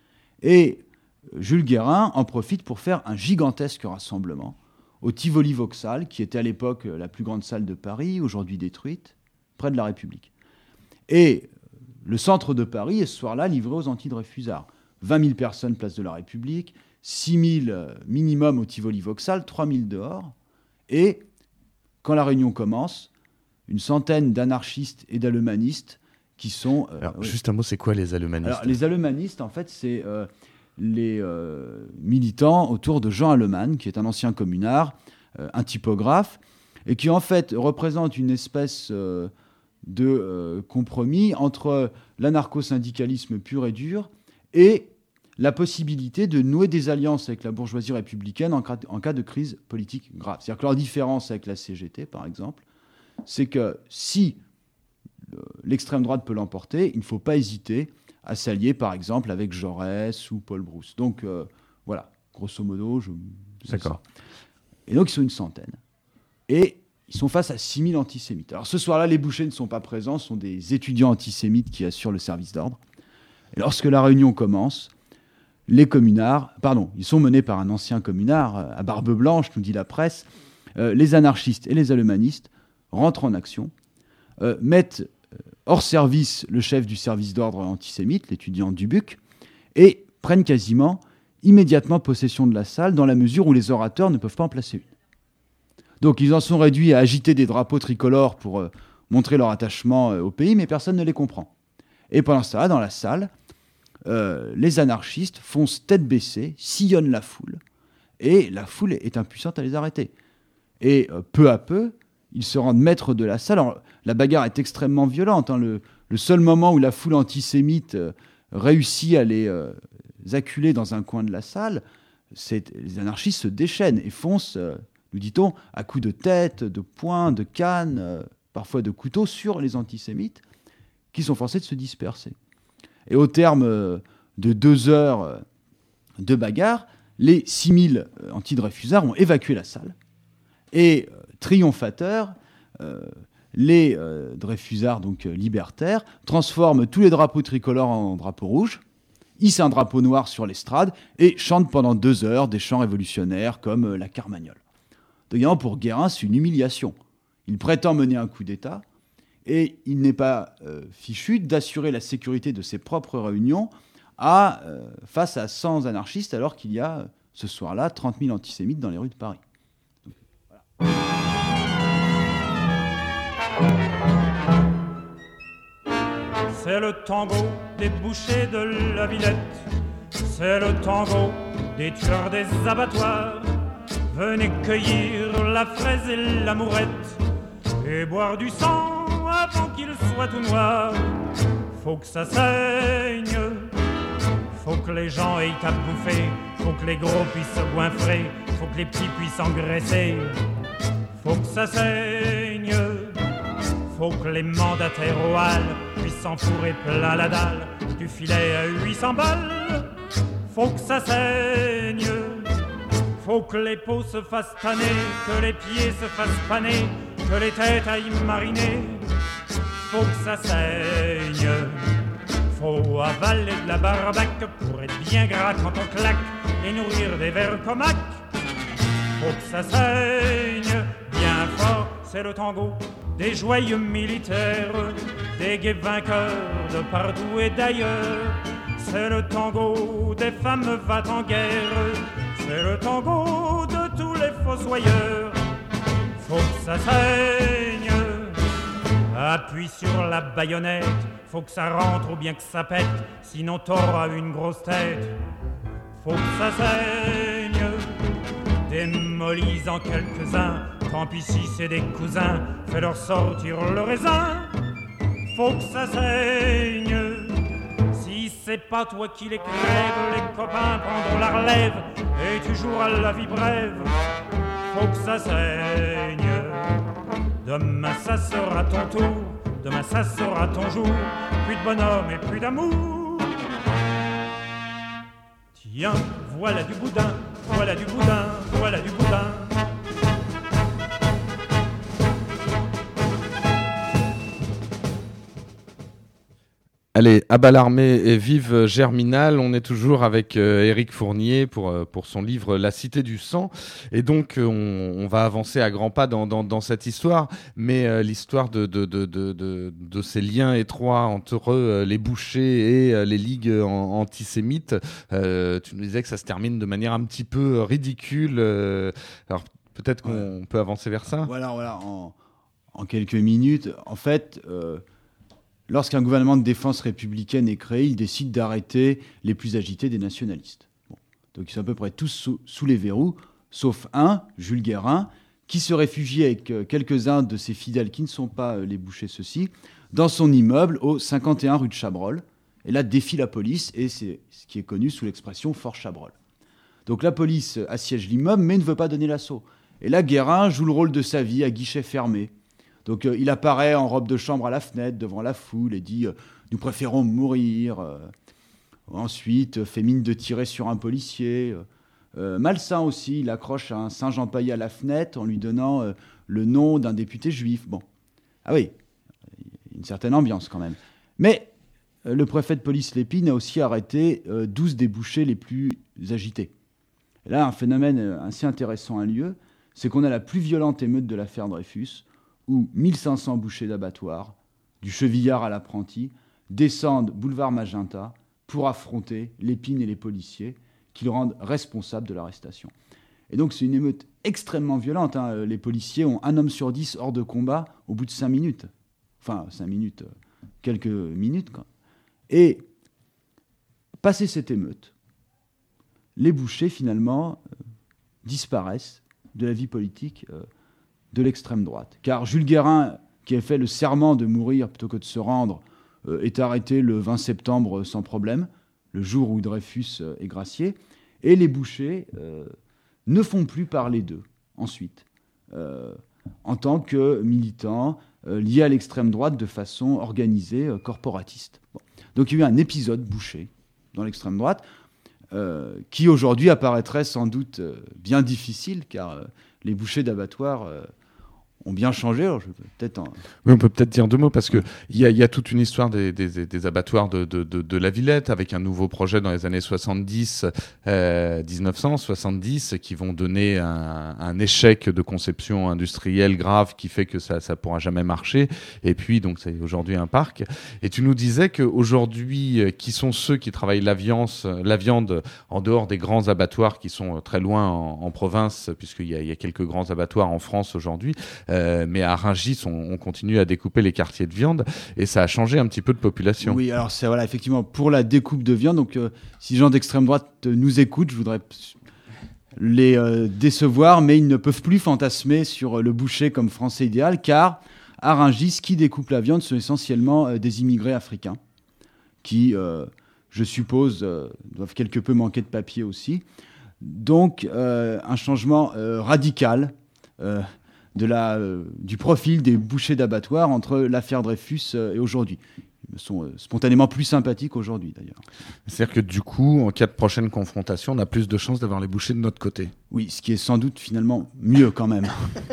Et Jules Guérin en profite pour faire un gigantesque rassemblement au Tivoli Vauxhall, qui était à l'époque la plus grande salle de Paris, aujourd'hui détruite, près de la République. Et le centre de Paris est ce soir-là livré aux anti-Dreyfusards. vingt mille personnes place de la République, six mille minimum au Tivoli Vauxhall, trois mille dehors. Et quand la réunion commence, une centaine d'anarchistes et d'alemanistes qui sont... Euh, Alors, oui. juste un mot, c'est quoi les alemanistes ? Alors, les alemanistes, en fait, c'est euh, les euh, militants autour de Jean Allemann, qui est un ancien communard, euh, un typographe, et qui, en fait, représente une espèce euh, de euh, compromis entre l'anarcho-syndicalisme pur et dur et la possibilité de nouer des alliances avec la bourgeoisie républicaine en cas, en cas de crise politique grave. C'est-à-dire que leur différence avec la C G T, par exemple, c'est que si l'extrême droite peut l'emporter, il ne faut pas hésiter à s'allier, par exemple, avec Jaurès ou Paul Brousse. Donc, euh, voilà, grosso modo, je... D'accord. Ça. Et donc, ils sont une centaine. Et ils sont face à six mille antisémites. Alors, ce soir-là, les bouchers ne sont pas présents, ce sont des étudiants antisémites qui assurent le service d'ordre. Et lorsque la réunion commence, les communards, pardon, ils sont menés par un ancien communard, à barbe blanche, nous dit la presse, euh, les anarchistes et les alemanistes rentrent en action, euh, mettent hors service le chef du service d'ordre antisémite, l'étudiant Dubuc, et prennent quasiment immédiatement possession de la salle dans la mesure où les orateurs ne peuvent pas en placer une. Donc ils en sont réduits à agiter des drapeaux tricolores pour euh, montrer leur attachement euh, au pays, mais personne ne les comprend. Et pendant ce temps-là, dans la salle, euh, les anarchistes foncent tête baissée, sillonnent la foule, et la foule est impuissante à les arrêter. Et euh, peu à peu, ils se rendent maîtres de la salle. Alors, la bagarre est extrêmement violente. Hein. Le, le seul moment où la foule antisémite euh, réussit à les euh, acculer dans un coin de la salle, c'est, les anarchistes se déchaînent et foncent, euh, nous dit-on, à coups de tête, de poing, de canne, euh, parfois de couteau sur les antisémites, qui sont forcés de se disperser. Et au terme euh, de deux heures euh, de bagarre, les six mille euh, anti-Dreyfusards ont évacué la salle. Et euh, triomphateurs, euh, les euh, Dreyfusards, donc euh, libertaires, transforment tous les drapeaux tricolores en drapeaux rouges, hissent un drapeau noir sur l'estrade et chantent pendant deux heures des chants révolutionnaires comme euh, la Carmagnole. D'ailleurs, pour Guérin, c'est une humiliation. Il prétend mener un coup d'État Et il n'est pas euh, fichu d'assurer la sécurité de ses propres réunions à, euh, face à cent anarchistes, alors qu'il y a, ce soir-là, trente mille antisémites dans les rues de Paris. Donc, voilà. C'est le tango des bouchers de la Villette, c'est le tango des tueurs des abattoirs. Venez cueillir la fraise et l'amourette et boire du sang avant qu'il soit tout noir. Faut que ça saigne, faut que les gens aient à bouffer, faut que les gros puissent se goinfrer, faut que les petits puissent engraisser. Faut que ça saigne, faut que les mandataires au hall puissent s'enfourrer plein la dalle du filet à huit cents balles. Faut que ça saigne, faut que les peaux se fassent tanner, que les pieds se fassent paner, que les têtes aillent mariner. Faut que ça saigne, faut avaler de la barbaque pour être bien gras quand on claque et nourrir des vers comaques. Faut que ça saigne bien fort, c'est le tango des joyeux militaires, des gays vainqueurs de partout et d'ailleurs. C'est le tango des femmes va en guerre, c'est le tango de tous les fossoyeurs. Faut que ça saigne, appuie sur la baïonnette, faut que ça rentre ou bien que ça pète, sinon t'auras une grosse tête. Faut que ça saigne, démolis-en quelques-uns, tant pis si c'est des cousins, fais-leur sortir le raisin. Faut que ça saigne, si c'est pas toi qui les crèves, les copains prendront la relève, et tu joueras la vie brève. Faut que ça saigne, demain ça sera ton tour, demain ça sera ton jour, plus de bonhomme et plus d'amour. Tiens, voilà du boudin, voilà du boudin, voilà du boudin. Allez, à bas l'armée et vive Germinal, on est toujours avec euh, Éric Fournier pour, euh, pour son livre La Cité du Sang. Et donc, euh, on, on va avancer à grands pas dans, dans, dans cette histoire, mais euh, l'histoire de, de, de, de, de, de ces liens étroits entre euh, les bouchers et euh, les ligues en, antisémites. Euh, tu nous disais que ça se termine de manière un petit peu ridicule. Euh, alors, peut-être qu'on ouais. peut avancer vers ça. Voilà, voilà, en, en quelques minutes. En fait... Euh Lorsqu'un gouvernement de défense républicaine est créé, il décide d'arrêter les plus agités des nationalistes. Bon. Donc ils sont à peu près tous sous, sous les verrous, sauf un, Jules Guérin, qui se réfugie avec euh, quelques-uns de ses fidèles qui ne sont pas euh, les bouchers ceux-ci, dans son immeuble au cinquante et un rue de Chabrol. Et là défie la police, et c'est ce qui est connu sous l'expression Fort Chabrol. Donc la police assiège l'immeuble, mais ne veut pas donner l'assaut. Et là, Guérin joue le rôle de sa vie à guichet fermé. Donc euh, il apparaît en robe de chambre à la fenêtre devant la foule et dit euh, « Nous préférons mourir euh. ». Ensuite, euh, fait mine de tirer sur un policier. Euh, malsain aussi, il accroche un singe empaillé à la fenêtre en lui donnant euh, le nom d'un député juif. Bon, ah oui, une certaine ambiance quand même. Mais euh, le préfet de police Lépine a aussi arrêté euh, douze des bouchers les plus agités. Et là, un phénomène assez intéressant a lieu, c'est qu'on a la plus violente émeute de l'affaire Dreyfus, où mille cinq cents bouchers d'abattoir, du chevillard à l'apprenti, descendent boulevard Magenta pour affronter Lépine et les policiers qui le rendent responsable de l'arrestation. Et donc c'est une émeute extrêmement violente. Hein. Les policiers ont un homme sur dix hors de combat au bout de cinq minutes. Enfin, cinq minutes, quelques minutes. Quoi. Et passé cette émeute, les bouchers finalement euh, disparaissent de la vie politique euh, de l'extrême droite. Car Jules Guérin, qui a fait le serment de mourir plutôt que de se rendre, euh, est arrêté le vingt septembre sans problème, le jour où Dreyfus euh, est gracié. Et les bouchers euh, ne font plus parler d'eux ensuite, euh, en tant que militants euh, liés à l'extrême droite de façon organisée, euh, corporatiste. Bon. Donc il y a eu un épisode boucher dans l'extrême droite, euh, qui aujourd'hui apparaîtrait sans doute euh, bien difficile, car euh, les bouchers d'abattoir... Euh, ont bien changé. Alors, je peux peut-être en... Oui, on peut peut-être dire deux mots parce qu'il y a, y a toute une histoire des, des, des abattoirs de, de, de, de la Villette avec un nouveau projet dans les années soixante-dix, euh, dix-neuf cent soixante-dix qui vont donner un, un échec de conception industrielle grave qui fait que ça ne pourra jamais marcher. Et puis, donc, c'est aujourd'hui un parc. Et tu nous disais qu'aujourd'hui, qui sont ceux qui travaillent la viande, la viande en dehors des grands abattoirs qui sont très loin en, en province, puisqu'il y a, il y a quelques grands abattoirs en France aujourd'hui. Euh, mais à Rungis, on, on continue à découper les quartiers de viande et ça a changé un petit peu de population. Oui, alors c'est voilà, effectivement pour la découpe de viande. Donc, euh, si les gens d'extrême droite nous écoutent, je voudrais les euh, décevoir, mais ils ne peuvent plus fantasmer sur le boucher comme français idéal, car à Rungis, qui découpe la viande sont essentiellement euh, des immigrés africains qui, euh, je suppose, euh, doivent quelque peu manquer de papier aussi. Donc, euh, un changement euh, radical. Euh, De la, euh, du profil des bouchers d'abattoir entre l'affaire Dreyfus euh, et aujourd'hui. Ils me sont euh, spontanément plus sympathiques aujourd'hui, d'ailleurs. C'est-à-dire que du coup, en cas de prochaine confrontation, on a plus de chances d'avoir les bouchers de notre côté. Oui, ce qui est sans doute finalement mieux quand même.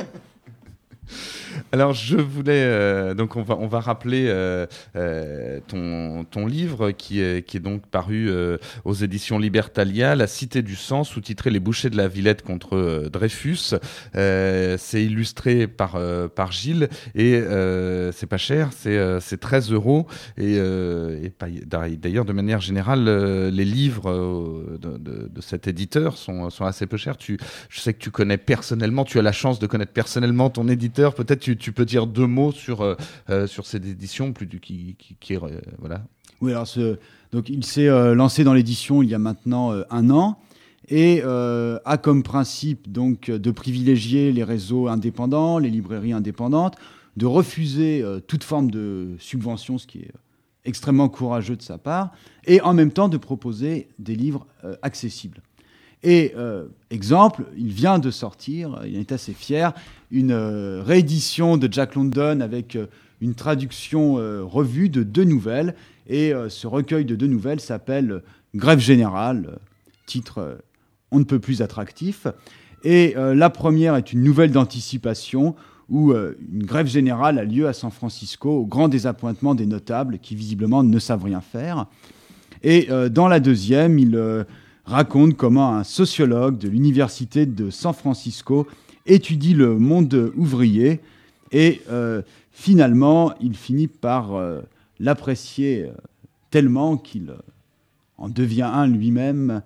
Alors, je voulais... Euh, donc, on va, on va rappeler euh, euh, ton, ton livre qui est, qui est donc paru euh, aux éditions Libertalia, La Cité du Sang, sous-titré Les bouchers de la Villette contre euh, Dreyfus. Euh, c'est illustré par, euh, par Gilles et euh, c'est pas cher, c'est, euh, c'est treize euros. Et, euh, et d'ailleurs, de manière générale, euh, les livres euh, de, de, de cet éditeur sont, sont assez peu chers. Tu, je sais que tu connais personnellement, tu as la chance de connaître personnellement ton éditeur. Peut-être tu, tu peux dire deux mots sur, euh, sur cette édition plus du, qui, qui, qui est... Euh, voilà. Oui, alors ce, donc il s'est euh, lancé dans l'édition il y a maintenant euh, un an et euh, a comme principe donc, de privilégier les réseaux indépendants, les librairies indépendantes, de refuser euh, toute forme de subvention, ce qui est extrêmement courageux de sa part, et en même temps de proposer des livres euh, accessibles. Et euh, exemple, il vient de sortir, il est assez fier, une euh, réédition de Jack London avec euh, une traduction euh, revue de deux nouvelles. Et euh, ce recueil de deux nouvelles s'appelle Grève générale, euh, titre euh, on ne peut plus attractif. Et euh, la première est une nouvelle d'anticipation où euh, une grève générale a lieu à San Francisco au grand désappointement des notables qui visiblement ne savent rien faire. Et euh, dans la deuxième, il... Euh, raconte comment un sociologue de l'université de San Francisco étudie le monde ouvrier et euh, finalement, il finit par euh, l'apprécier euh, tellement qu'il euh, en devient un lui-même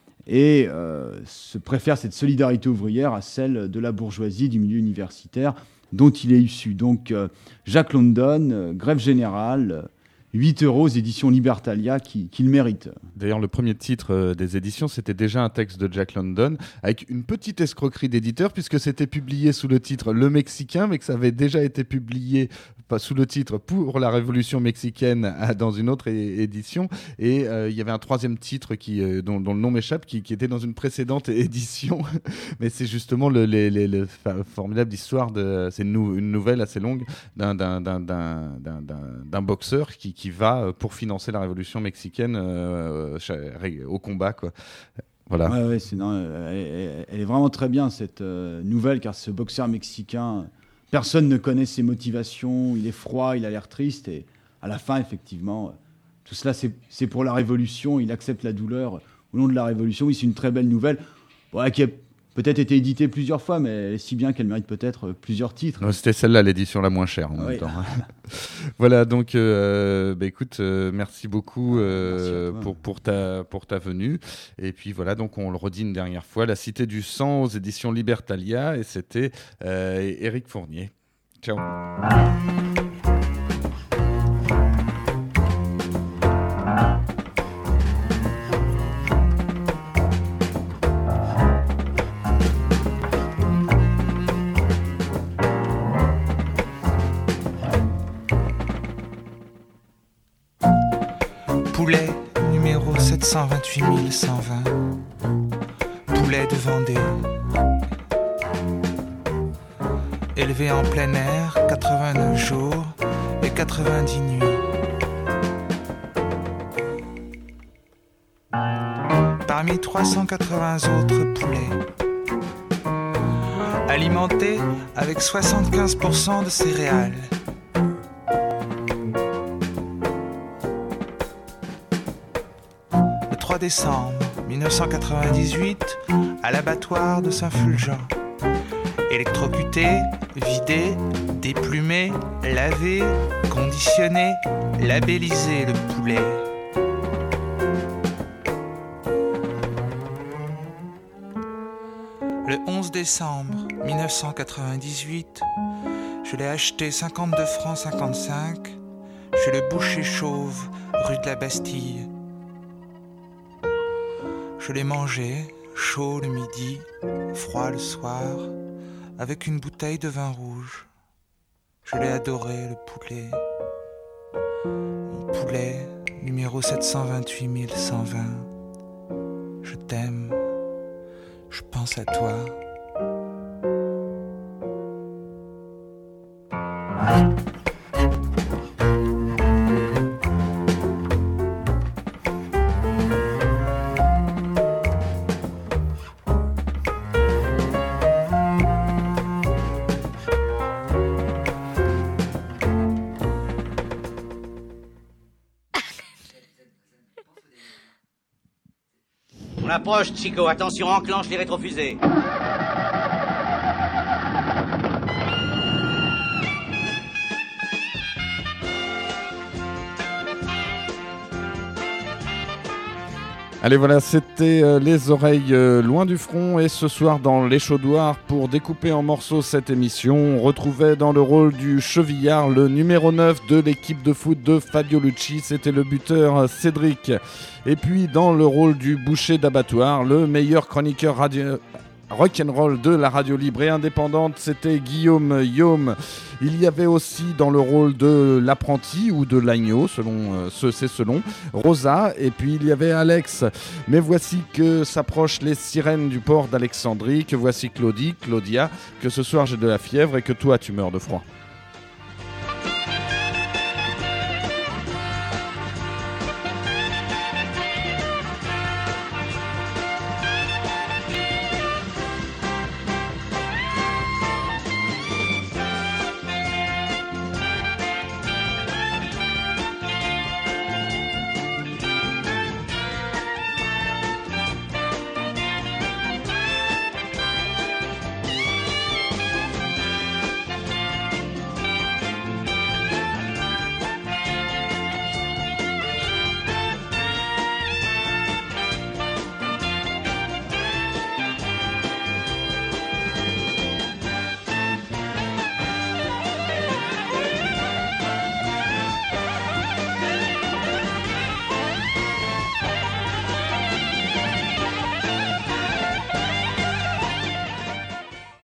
et euh, se préfère cette solidarité ouvrière à celle de la bourgeoisie du milieu universitaire dont il est issu. Donc, euh, Jack London, euh, Grève générale, euh, huit euros, éditions Libertalia, qui, qui le mérite. D'ailleurs, le premier titre euh, des éditions, c'était déjà un texte de Jack London, avec une petite escroquerie d'éditeur, puisque c'était publié sous le titre Le Mexicain, mais que ça avait déjà été publié pas sous le titre Pour la Révolution mexicaine à, dans une autre é- édition. Et euh, il y avait un troisième titre qui, euh, dont, dont le nom m'échappe, qui, qui était dans une précédente édition. Mais c'est justement le, les, les, le formidable histoire, de, c'est une, nou- une nouvelle assez longue, d'un, d'un, d'un, d'un, d'un, d'un boxeur qui, qui va, pour financer la Révolution mexicaine, euh, au combat, quoi. Voilà. Ouais, ouais, c'est, non, elle, elle est vraiment très bien, cette euh, nouvelle, car ce boxeur mexicain, personne ne connaît ses motivations, il est froid, il a l'air triste, et à la fin, effectivement, tout cela, c'est, c'est pour la Révolution, il accepte la douleur au nom de la Révolution. Oui, c'est une très belle nouvelle, ouais, qui a peut-être été éditée plusieurs fois, mais elle est si bien qu'elle mérite peut-être plusieurs titres. Non, c'était celle-là, l'édition la moins chère en oui. même temps. Voilà, donc euh, bah, écoute, euh, merci beaucoup euh, merci pour, pour, ta, pour ta venue. Et puis voilà, donc on le redit une dernière fois, La Cité du Sang aux éditions Libertalia, et c'était euh, Éric Fournier. Ciao. Poulet numéro sept cent vingt-huit mille cent vingt. Poulet de Vendée. Élevé en plein air, quatre-vingt-neuf jours et quatre-vingt-dix nuits. Parmi trois cent quatre-vingts autres poulets, alimenté avec soixante-quinze pour cent de céréales. Le trois décembre mille neuf cent quatre-vingt-dix-huit, à l'abattoir de Saint-Fulgent. Électrocuté, vidé, déplumé, lavé, conditionné, labellisé le poulet. Le onze décembre mille neuf cent quatre-vingt-dix-huit, je l'ai acheté cinquante-deux francs cinquante-cinq chez le boucher chauve, rue de la Bastille. Je l'ai mangé, chaud le midi, froid le soir, avec une bouteille de vin rouge. Je l'ai adoré, le poulet. Mon poulet, numéro sept cent vingt-huit mille cent vingt. Je t'aime, je pense à toi. On approche, Chico. Attention, enclenche les rétrofusées. Allez, voilà, c'était euh, Les Oreilles euh, Loin du Front. Et ce soir, dans l'échauddoir, pour découper en morceaux cette émission, on retrouvait dans le rôle du chevillard le numéro neuf de l'équipe de foot de Fabio Lucci. C'était le buteur Cédric. Et puis, dans le rôle du boucher d'abattoir, le meilleur chroniqueur radio... rock'n'roll de la radio libre et indépendante, c'était Guillaume Yaume. Il y avait aussi dans le rôle de l'apprenti ou de l'agneau, selon euh, ce c'est selon, Rosa, et puis il y avait Alex. Mais voici que s'approchent les sirènes du port d'Alexandrie, que voici Claudie, Claudia, que ce soir j'ai de la fièvre et que toi tu meurs de froid.